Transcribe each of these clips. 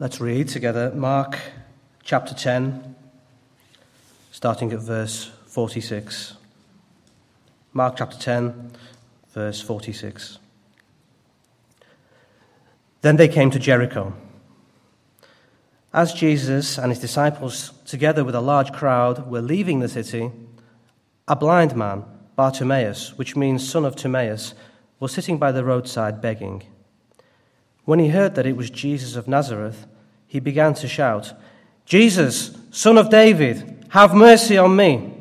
Let's read together Mark chapter 10, starting at verse 46. Mark chapter 10, verse 46. Then they came to Jericho. As Jesus and his disciples, together with a large crowd, were leaving the city, a blind man, Bartimaeus, which means son of Timaeus, was sitting by the roadside begging. When he heard that it was Jesus of Nazareth, he began to shout, "Jesus, Son of David, have mercy on me."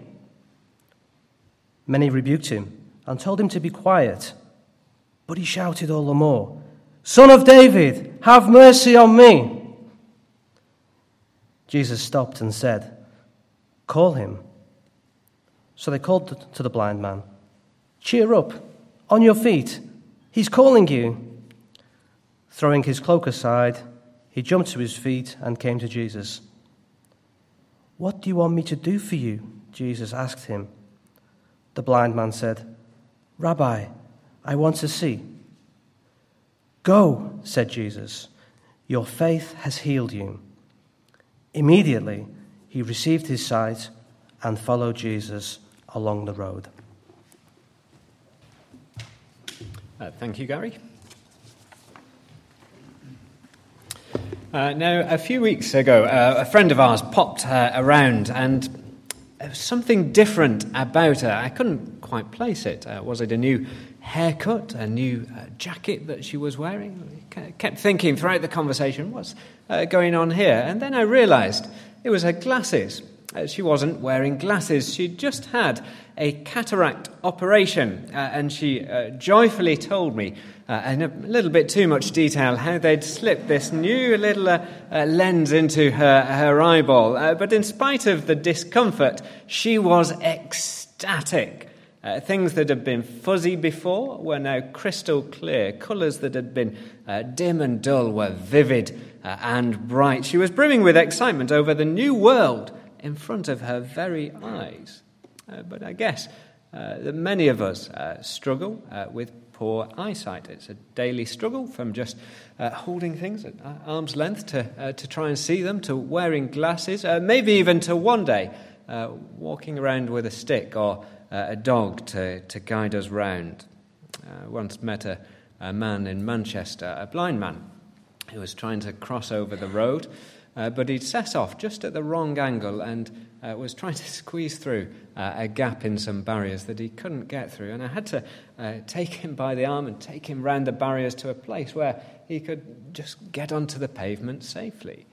Many rebuked him and told him to be quiet, but he shouted all the more, "Son of David, have mercy on me." Jesus stopped and said, "Call him." So they called to the blind man, "Cheer up, on your feet, he's calling you." Throwing his cloak aside, he jumped to his feet and came to Jesus. "What do you want me to do for you?" Jesus asked him. The blind man said, "Rabbi, I want to see." "Go," said Jesus, "your faith has healed you." Immediately he received his sight and followed Jesus along the road. Thank you, Gary. Now, a few weeks ago, a friend of ours popped around, and there was something different about her. I couldn't quite place it. Was it a new haircut, a new jacket that she was wearing? I kept thinking throughout the conversation, what's going on here? And then I realised it was her glasses. She wasn't wearing glasses. She'd just had a cataract operation, and she joyfully told me, in a little bit too much detail, how they'd slipped this new little lens into her eyeball. But in spite of the discomfort, she was ecstatic. Things that had been fuzzy before were now crystal clear. Colours that had been dim and dull were vivid and bright. She was brimming with excitement over the new world in front of her very eyes. But I guess that many of us struggle with poor eyesight. It's a daily struggle, from just holding things at arm's length to try and see them, to wearing glasses, maybe even to one day walking around with a stick or a dog to guide us round. I once met a man in Manchester, a blind man, who was trying to cross over the road, but he'd set off just at the wrong angle and was trying to squeeze through a gap in some barriers that he couldn't get through. And I had to take him by the arm and take him round the barriers to a place where he could just get onto the pavement safely.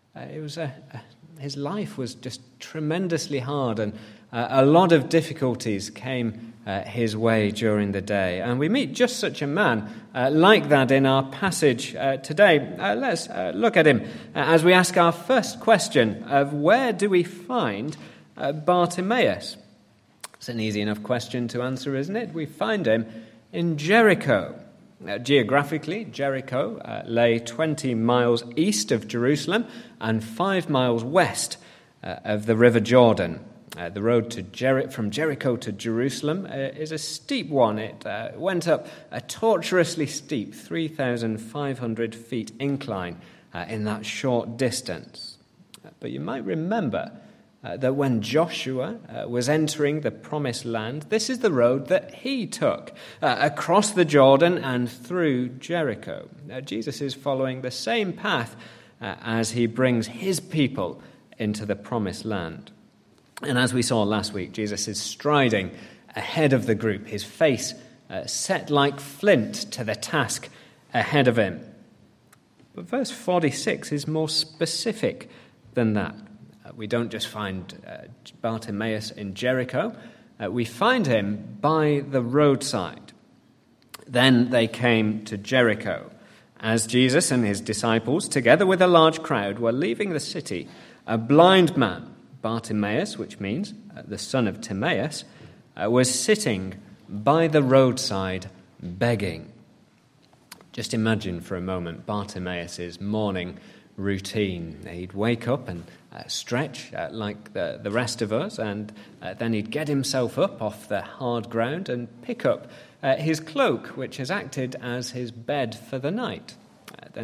His life was just tremendously hard, and a lot of difficulties came his way during the day. And we meet just such a man like that in our passage today. Let's look at him as we ask our first question of where do we find Bartimaeus? It's an easy enough question to answer, isn't it? We find him in Jericho. Geographically, Jericho lay 20 miles east of Jerusalem and 5 miles west of the River Jordan. The road from Jericho to Jerusalem is a steep one. It went up a tortuously steep 3,500 feet incline in that short distance. But you might remember that when Joshua was entering the promised land, this is the road that he took, across the Jordan and through Jericho. Jesus is following the same path as he brings his people into the promised land. And as we saw last week, Jesus is striding ahead of the group, his face set like flint to the task ahead of him. But verse 46 is more specific than that. We don't just find Bartimaeus in Jericho. We find him by the roadside. Then they came to Jericho. As Jesus and his disciples, together with a large crowd, were leaving the city, a blind man, Bartimaeus, which means the son of Timaeus, was sitting by the roadside begging. Just imagine for a moment Bartimaeus' morning routine. He'd wake up and stretch like the rest of us, and then he'd get himself up off the hard ground and pick up his cloak, which has acted as his bed for the night. Then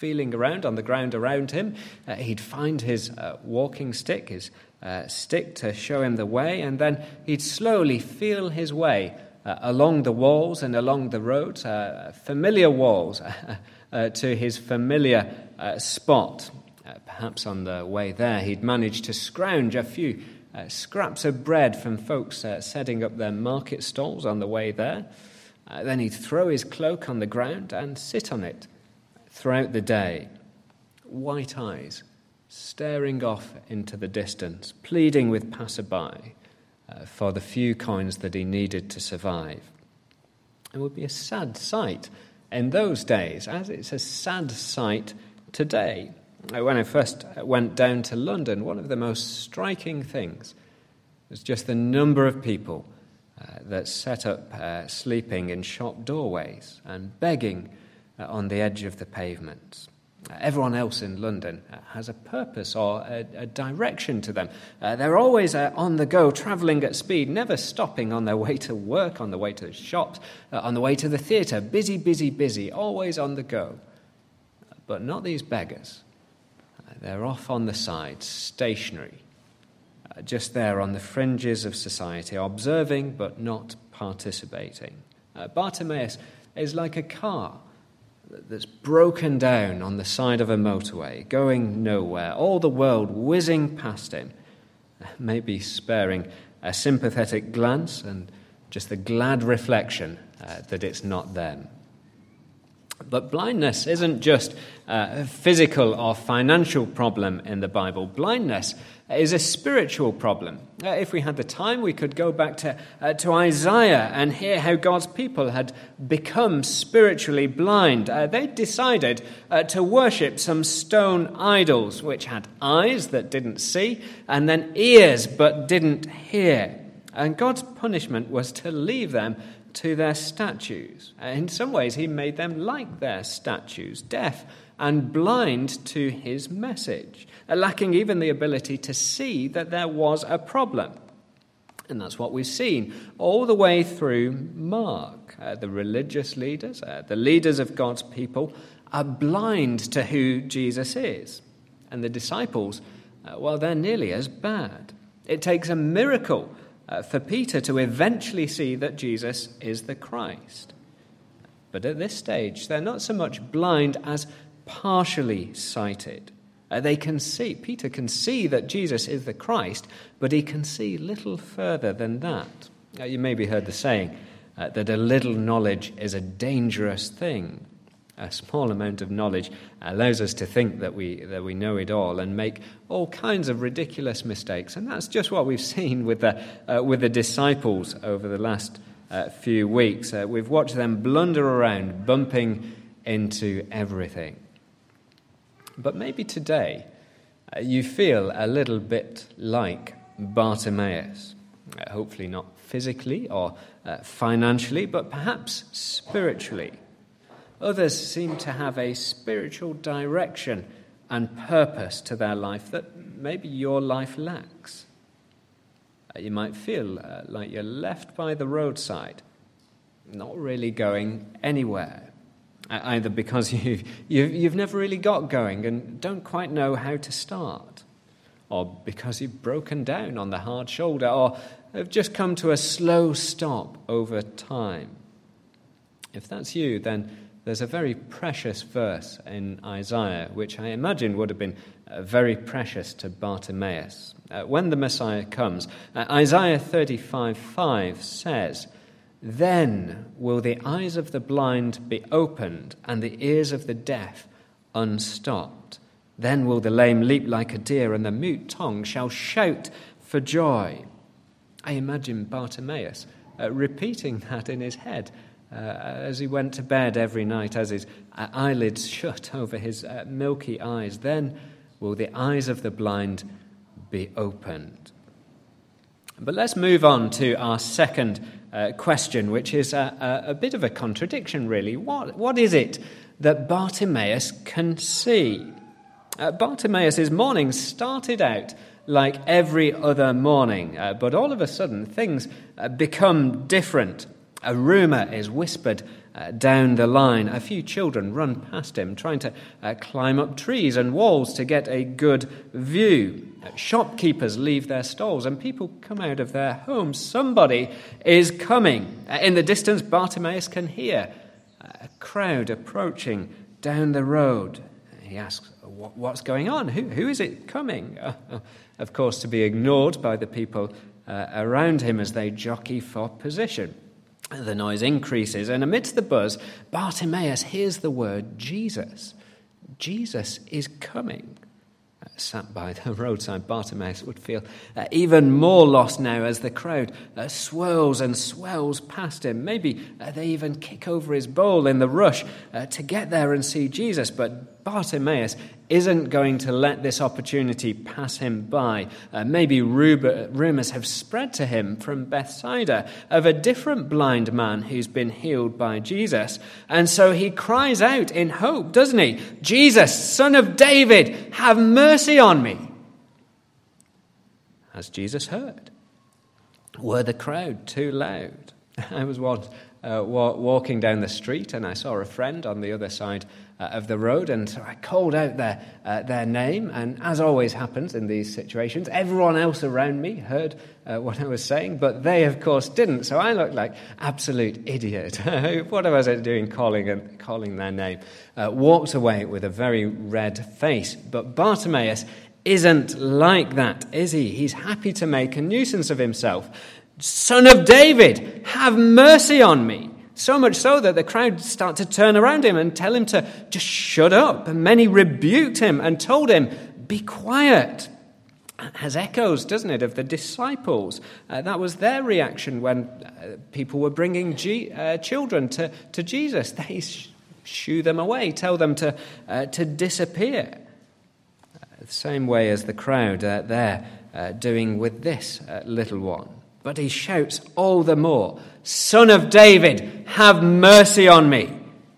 feeling around on the ground around him. He'd find his walking stick, his stick to show him the way, and then he'd slowly feel his way along the walls and along the roads, familiar walls, to his familiar spot. Perhaps on the way there he'd managed to scrounge a few scraps of bread from folks setting up their market stalls on the way there. Then he'd throw his cloak on the ground and sit on it throughout the day, white eyes staring off into the distance, pleading with passerby for the few coins that he needed to survive. It would be a sad sight in those days, as it's a sad sight today. When I first went down to London, one of the most striking things was just the number of people that set up sleeping in shop doorways and begging on the edge of the pavements. Everyone else in London has a purpose or a direction to them. They're always on the go, travelling at speed, never stopping on their way to work, on the way to the shops, on the way to the theatre. Busy, busy, busy, always on the go. But not these beggars. They're off on the side, stationary, just there on the fringes of society, observing but not participating. Bartimaeus is like a car that's broken down on the side of a motorway, going nowhere, all the world whizzing past him, maybe sparing a sympathetic glance and just the glad reflection that it's not them. But blindness isn't just a physical or financial problem in the Bible. Blindness is a spiritual problem. If we had the time, we could go back to Isaiah and hear how God's people had become spiritually blind. They decided to worship some stone idols, which had eyes that didn't see, and then ears but didn't hear. And God's punishment was to leave them to their statues. In some ways, he made them like their statues, deaf and blind to his message, lacking even the ability to see that there was a problem. And that's what we've seen all the way through Mark. The religious leaders, the leaders of God's people, are blind to who Jesus is. And the disciples, well, they're nearly as bad. It takes a miracle for Peter to eventually see that Jesus is the Christ. But at this stage, they're not so much blind as partially sighted. They can see, Peter can see that Jesus is the Christ, but he can see little further than that. You maybe heard the saying that a little knowledge is a dangerous thing. A small amount of knowledge allows us to think that we know it all and make all kinds of ridiculous mistakes. And that's just what we've seen with the disciples over the last few weeks. We've watched them blunder around, bumping into everything. But maybe today you feel a little bit like Bartimaeus. Hopefully not physically or financially, but perhaps spiritually. Others seem to have a spiritual direction and purpose to their life that maybe your life lacks. You might feel like you're left by the roadside, not really going anywhere, either because you've never really got going and don't quite know how to start, or because you've broken down on the hard shoulder, or have just come to a slow stop over time. If that's you, then there's a very precious verse in Isaiah, which I imagine would have been very precious to Bartimaeus. When the Messiah comes, Isaiah 35:5 says, "Then will the eyes of the blind be opened and the ears of the deaf unstopped. Then will the lame leap like a deer and the mute tongue shall shout for joy." I imagine Bartimaeus repeating that in his head as he went to bed every night, as his eyelids shut over his milky eyes. Then will the eyes of the blind be opened. But let's move on to our second question, which is a bit of a contradiction, really. What is it that Bartimaeus can see? Bartimaeus' morning started out like every other morning, but all of a sudden things become different. A rumour is whispered down the line. A few children run past him, trying to climb up trees and walls to get a good view. Shopkeepers leave their stalls and people come out of their homes. Somebody is coming. In the distance, Bartimaeus can hear a crowd approaching down the road. He asks, what's going on? Who is it coming? Of course, to be ignored by the people around him as they jockey for position. The noise increases, and amidst the buzz, Bartimaeus hears the word Jesus. Jesus is coming. Sat by the roadside, Bartimaeus would feel even more lost now as the crowd swirls and swells past him. Maybe they even kick over his bowl in the rush to get there and see Jesus. But Bartimaeus isn't going to let this opportunity pass him by. Maybe rumors have spread to him from Bethsaida of a different blind man who's been healed by Jesus. And so he cries out in hope, doesn't he? Jesus, Son of David, have mercy on me. Has Jesus heard? Were the crowd too loud? I was once walking down the street and I saw a friend on the other side of the road, and so I called out their name, and as always happens in these situations, everyone else around me heard what I was saying, but they of course didn't, so I looked like absolute idiot. What was I doing calling their name? Walked away with a very red face. But Bartimaeus isn't like that, is he? He's happy to make a nuisance of himself. Son of David, have mercy on me. So much so that the crowd start to turn around him and tell him to just shut up. And many rebuked him and told him, be quiet. It has echoes, doesn't it, of the disciples. That was their reaction when people were bringing children to Jesus. They shoo them away, tell them to disappear. The same way as the crowd there doing with this little one. But he shouts all the more, Son of David, have mercy on me.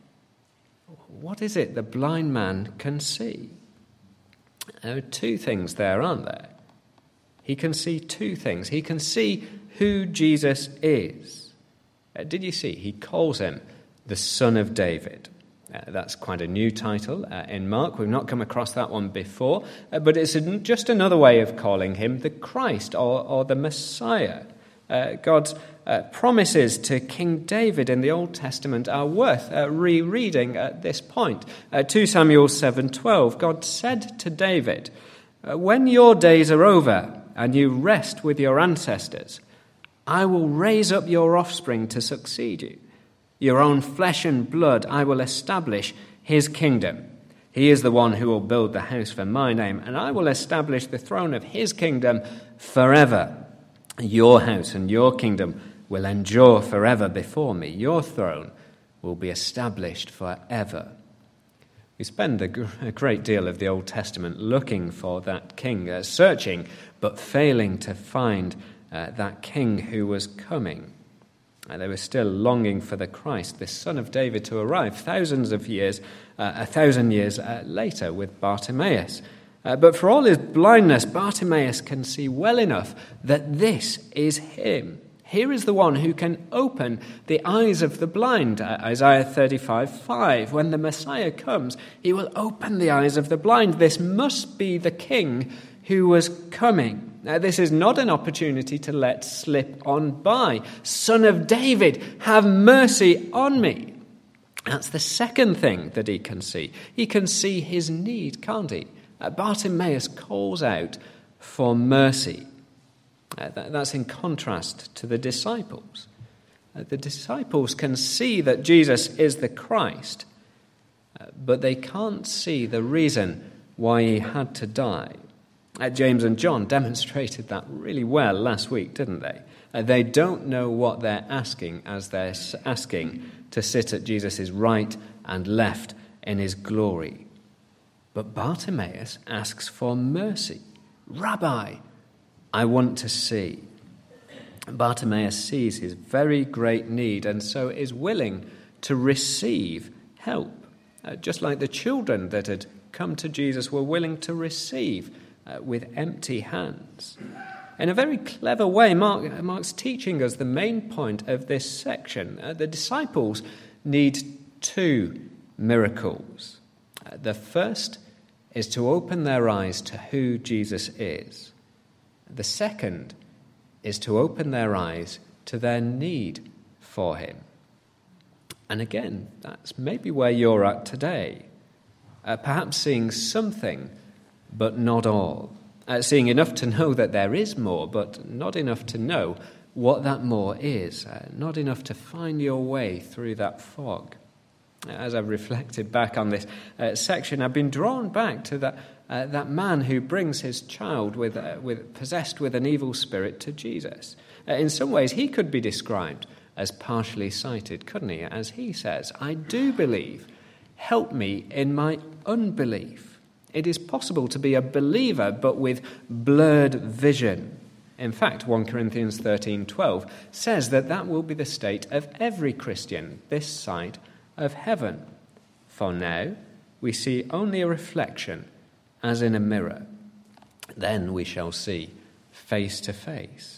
What is it the blind man can see? There are two things there, aren't there? He can see two things. He can see who Jesus is. Did you see? He calls him the Son of David. That's quite a new title in Mark. We've not come across that one before, but it's just another way of calling him the Christ or the Messiah. God's promises to King David in the Old Testament are worth rereading at this point. 2 Samuel 7:12, God said to David, when your days are over and you rest with your ancestors, I will raise up your offspring to succeed you. Your own flesh and blood I will establish his kingdom. He is the one who will build the house for my name, and I will establish the throne of his kingdom forever. Your house and your kingdom will endure forever before me. Your throne will be established forever. We spend a great deal of the Old Testament looking for that king, searching but failing to find that king who was coming. They were still longing for the Christ, the Son of David, to arrive 1,000 years later with Bartimaeus. But for all his blindness, Bartimaeus can see well enough that this is him. Here is the one who can open the eyes of the blind. Isaiah 35:5. When the Messiah comes, he will open the eyes of the blind. This must be the king who was coming. Now, this is not an opportunity to let slip on by. Son of David, have mercy on me. That's the second thing that he can see. He can see his need, can't he? Bartimaeus calls out for mercy. That's in contrast to the disciples. The disciples can see that Jesus is the Christ, but they can't see the reason why he had to die. James and John demonstrated that really well last week, didn't they? They don't know what they're asking as they're asking to sit at Jesus' right and left in his glory. But Bartimaeus asks for mercy. Rabbi, I want to see. Bartimaeus sees his very great need and so is willing to receive help. Just like the children that had come to Jesus were willing to receive with empty hands. In a very clever way, Mark's teaching us the main point of this section. The disciples need two miracles. The first is to open their eyes to who Jesus is. The second is to open their eyes to their need for him. And again, that's maybe where you're at today. Perhaps seeing something, but not all. Seeing enough to know that there is more, but not enough to know what that more is. Not enough to find your way through that fog. As I've reflected back on this section, I've been drawn back to that man who brings his child possessed with an evil spirit to Jesus. In some ways, he could be described as partially sighted, couldn't he? As he says, "I do believe. Help me in my unbelief." It is possible to be a believer, but with blurred vision. In fact, 1 Corinthians 13:12 says that will be the state of every Christian this side of heaven. For now, we see only a reflection, as in a mirror. Then we shall see face to face.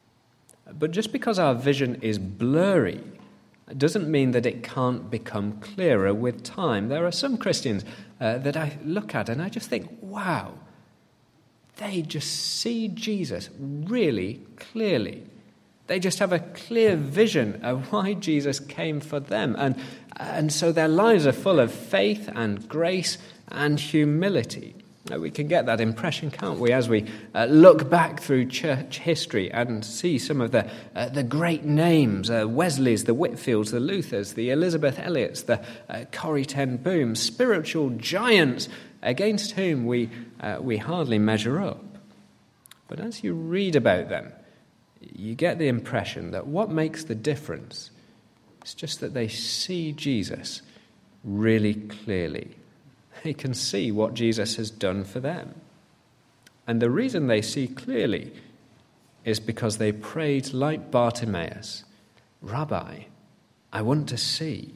But just because our vision is blurry doesn't mean that it can't become clearer with time. There are some Christians that I look at and I just think, wow, they just see Jesus really clearly. They just have a clear vision of why Jesus came for them. And so their lives are full of faith and grace and humility. We can get that impression, can't we, as we look back through church history and see some of the great names, Wesleys, the Whitfields, the Luthers, the Elizabeth Elliots, the Corrie ten Boom, spiritual giants against whom we hardly measure up. But as you read about them, you get the impression that what makes the difference is just that they see Jesus really clearly. They can see what Jesus has done for them. And the reason they see clearly is because they prayed like Bartimaeus, "Rabbi, I want to see."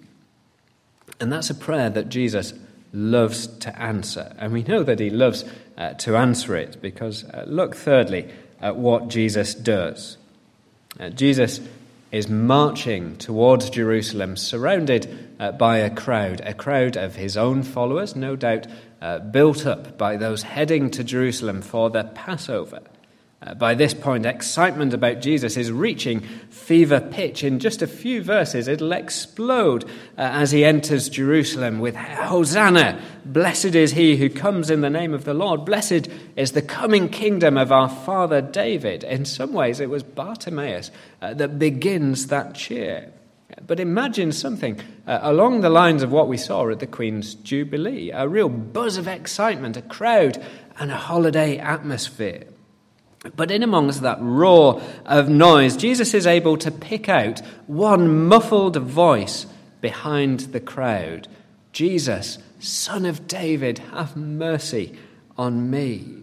And that's a prayer that Jesus loves to answer. And we know that he loves to answer it because look thirdly at what Jesus does. Jesus is marching towards Jerusalem, surrounded by a crowd of his own followers, no doubt built up by those heading to Jerusalem for the Passover. By this point, excitement about Jesus is reaching fever pitch. In just a few verses, it'll explode as he enters Jerusalem with Hosanna. Blessed is he who comes in the name of the Lord. Blessed is the coming kingdom of our father David. In some ways, it was Bartimaeus that begins that cheer. But imagine something along the lines of what we saw at the Queen's Jubilee. A real buzz of excitement, a crowd and a holiday atmosphere. But in amongst that roar of noise, Jesus is able to pick out one muffled voice behind the crowd. "Jesus, Son of David, have mercy on me."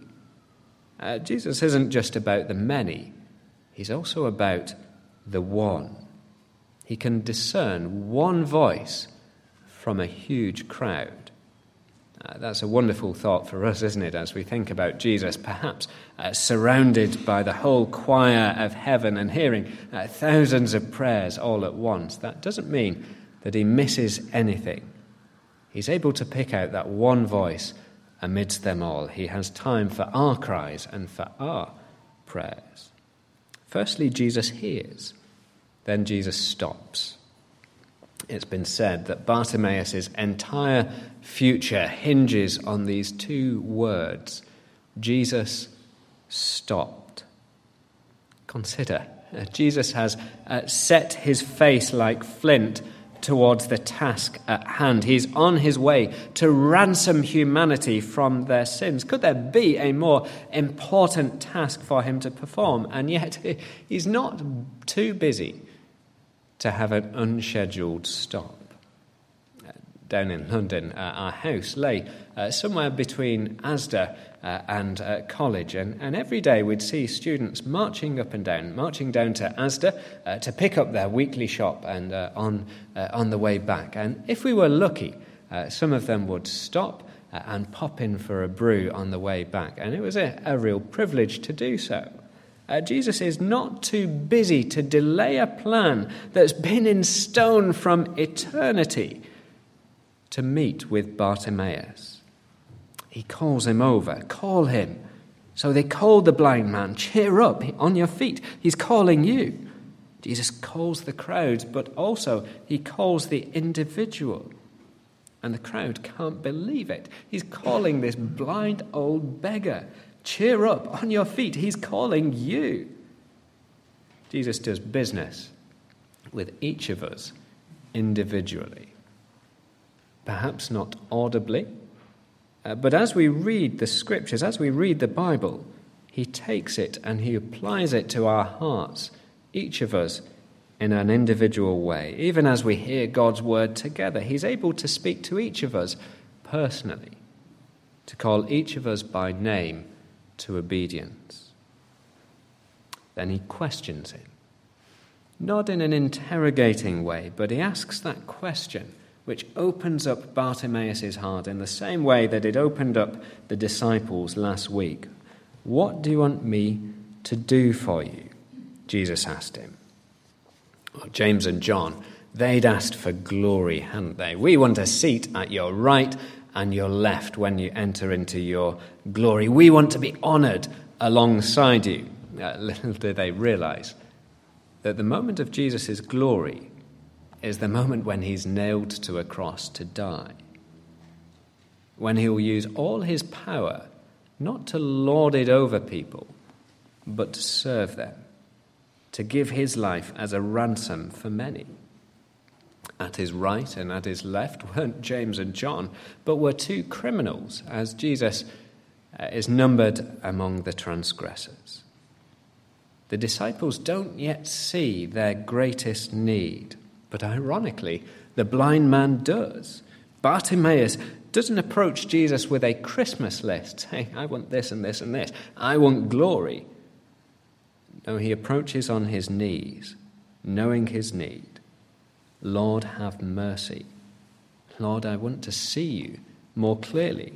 Jesus isn't just about the many. He's also about the one. He can discern one voice from a huge crowd. That's a wonderful thought for us, isn't it, as we think about Jesus, perhaps surrounded by the whole choir of heaven and hearing thousands of prayers all at once. That doesn't mean that he misses anything. He's able to pick out that one voice amidst them all. He has time for our cries and for our prayers. Firstly, Jesus hears. Then Jesus stops. It's been said that Bartimaeus' entire future hinges on these two words. Jesus stopped. Consider, Jesus has set his face like flint towards the task at hand. He's on his way to ransom humanity from their sins. Could there be a more important task for him to perform? And yet he's not too busy to have an unscheduled stop. Down in London, our house lay somewhere between Asda and college, and every day we'd see students marching down to Asda to pick up their weekly shop and on the way back. And if we were lucky, some of them would stop and pop in for a brew on the way back, and it was a real privilege to do so. Jesus is not too busy to delay a plan that's been in stone from eternity to meet with Bartimaeus. He calls him over. Call him. So they called the blind man. Cheer up, on your feet. He's calling you. Jesus calls the crowds, but also he calls the individual. And the crowd can't believe it. He's calling this blind old beggar. Cheer up, on your feet. He's calling you. Jesus does business with each of us individually. Perhaps not audibly, but as we read the scriptures, as we read the Bible, he takes it and he applies it to our hearts, each of us in an individual way. Even as we hear God's word together, he's able to speak to each of us personally, to call each of us by name to obedience. Then he questions him, not in an interrogating way, but he asks that question which opens up Bartimaeus' heart in the same way that it opened up the disciples last week. What do you want me to do for you? Jesus asked him. Well, James and John, they'd asked for glory, hadn't they? We want a seat at your right and your left when you enter into your glory. We want to be honoured alongside you. Little did they realise that the moment of Jesus' glory is the moment when he's nailed to a cross to die, when he'll use all his power not to lord it over people, but to serve them, to give his life as a ransom for many. At his right and at his left weren't James and John, but were two criminals, as Jesus is numbered among the transgressors. The disciples don't yet see their greatest need, but ironically, the blind man does. Bartimaeus doesn't approach Jesus with a Christmas list, saying, I want this and this and this. I want glory. No, he approaches on his knees, knowing his need. Lord, have mercy. Lord, I want to see you more clearly.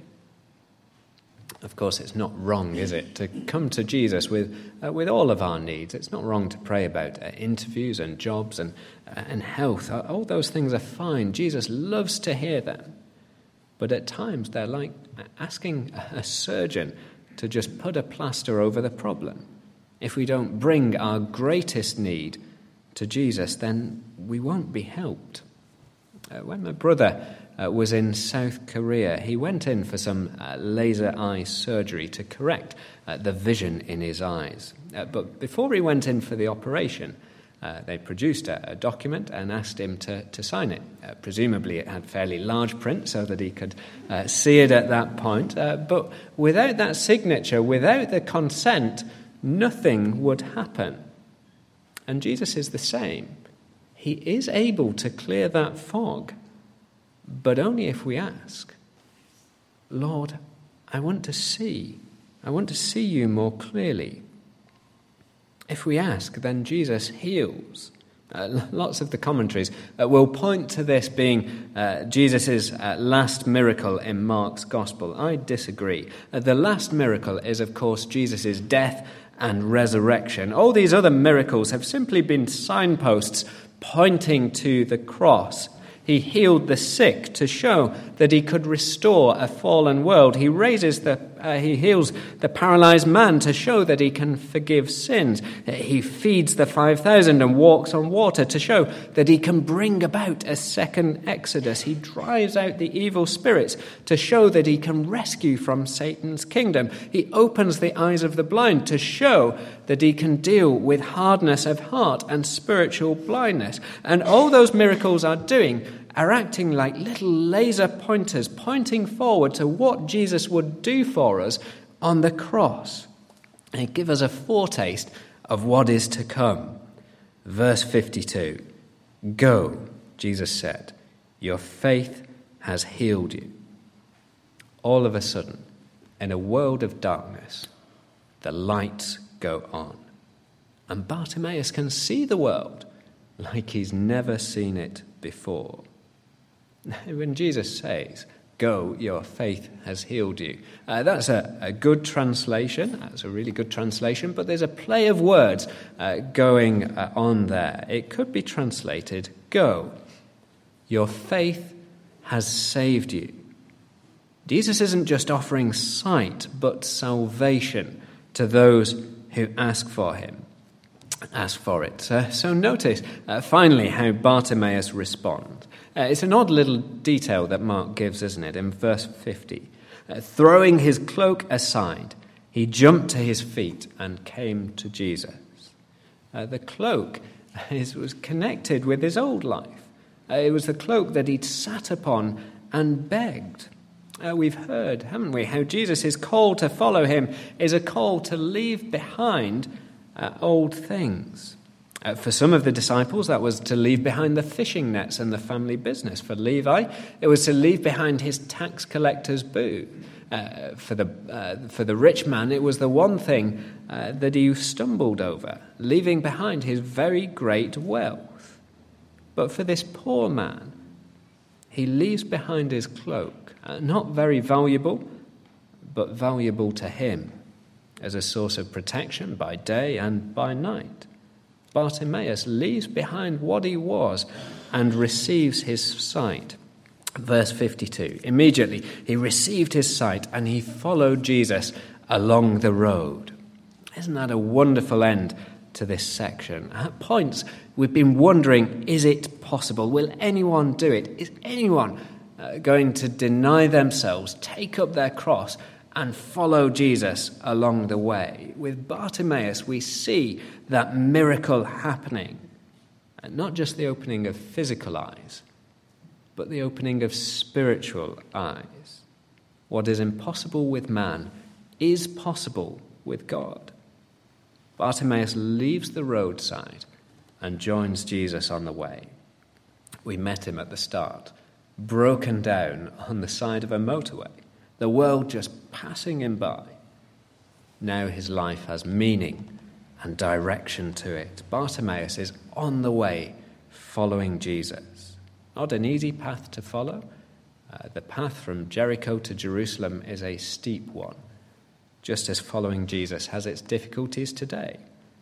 Of course, it's not wrong, is it, to come to Jesus with all of our needs. It's not wrong to pray about interviews and jobs and health. All those things are fine. Jesus loves to hear them. But at times, they're like asking a surgeon to just put a plaster over the problem. If we don't bring our greatest need to Jesus, then we won't be helped. When my brother was in South Korea, he went in for some laser eye surgery to correct the vision in his eyes. But before he went in for the operation, they produced a document and asked him to sign it. Presumably it had fairly large print so that he could see it at that point. But without that signature, without the consent, nothing would happen. And Jesus is the same. He is able to clear that fog, but only if we ask, Lord, I want to see you more clearly. If we ask, then Jesus heals. Lots of the commentaries will point to this being Jesus' last miracle in Mark's Gospel. I disagree. The last miracle is, of course, Jesus' death and resurrection. All these other miracles have simply been signposts pointing to the cross. He healed the sick to show that he could restore a fallen world. He heals the paralyzed man to show that he can forgive sins. He feeds the 5,000 and walks on water to show that he can bring about a second Exodus. He drives out the evil spirits to show that he can rescue from Satan's kingdom. He opens the eyes of the blind to show that he can deal with hardness of heart and spiritual blindness. And all those miracles are acting like little laser pointers, pointing forward to what Jesus would do for us on the cross. And give us a foretaste of what is to come. Verse 52, "Go," Jesus said, "your faith has healed you." All of a sudden, in a world of darkness, the lights go on. And Bartimaeus can see the world like he's never seen it before. When Jesus says, Go, your faith has healed you. That's a good translation. That's a really good translation, but there's a play of words going on there. It could be translated, go, your faith has saved you. Jesus isn't just offering sight, but salvation to those who ask for it. So notice, finally, how Bartimaeus responds. It's an odd little detail that Mark gives, isn't it? In verse 50, throwing his cloak aside, he jumped to his feet and came to Jesus. The cloak was connected with his old life. It was the cloak that he'd sat upon and begged. We've heard, haven't we, how Jesus' call to follow him is a call to leave behind old things. For some of the disciples, that was to leave behind the fishing nets and the family business. For Levi, it was to leave behind his tax collector's booth. For the rich man, it was the one thing that he stumbled over, leaving behind his very great wealth. But for this poor man, he leaves behind his cloak, not very valuable, but valuable to him as a source of protection by day and by night. Bartimaeus leaves behind what he was and receives his sight. Verse 52, immediately he received his sight and he followed Jesus along the road. Isn't that a wonderful end to this section? At points we've been wondering, is it possible? Will anyone do it? Is anyone going to deny themselves, take up their cross and follow Jesus along the way? With Bartimaeus, we see that miracle happening. And not just the opening of physical eyes, but the opening of spiritual eyes. What is impossible with man is possible with God. Bartimaeus leaves the roadside and joins Jesus on the way. We met him at the start, broken down on the side of a motorway, the world just passing him by. Now his life has meaning and direction to it. Bartimaeus is on the way, following Jesus. Not an easy path to follow. The path from Jericho to Jerusalem is a steep one, just as following Jesus has its difficulties today.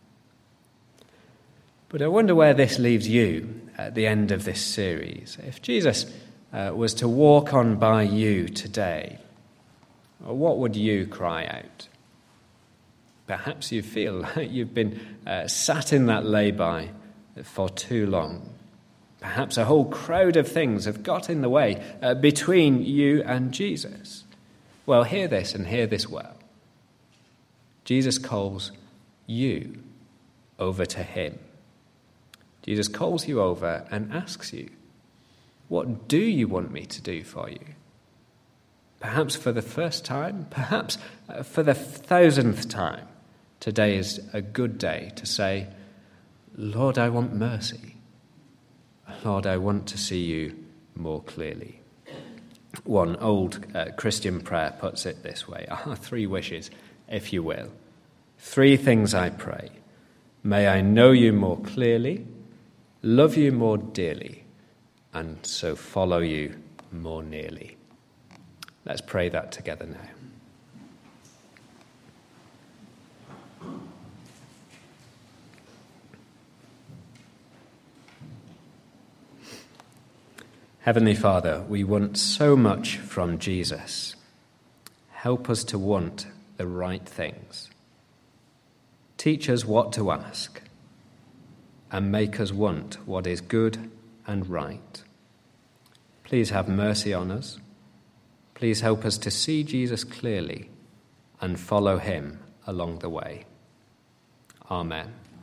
But I wonder where this leaves you at the end of this series. If Jesus was to walk on by you today, what would you cry out? Perhaps you feel like you've been sat in that lay-by for too long. Perhaps a whole crowd of things have got in the way between you and Jesus. Well, hear this and hear this well. Jesus calls you over to him. Jesus calls you over and asks you, what do you want me to do for you? Perhaps for the first time, perhaps for the 1,000th time, today is a good day to say, Lord, I want mercy. Lord, I want to see you more clearly. One old Christian prayer puts it this way. 3 wishes, if you will. 3 things I pray. May I know you more clearly, love you more dearly, and so follow you more nearly. Let's pray that together now. Heavenly Father, we want so much from Jesus. Help us to want the right things. Teach us what to ask, and make us want what is good and right. Please have mercy on us. Please help us to see Jesus clearly and follow him along the way. Amen.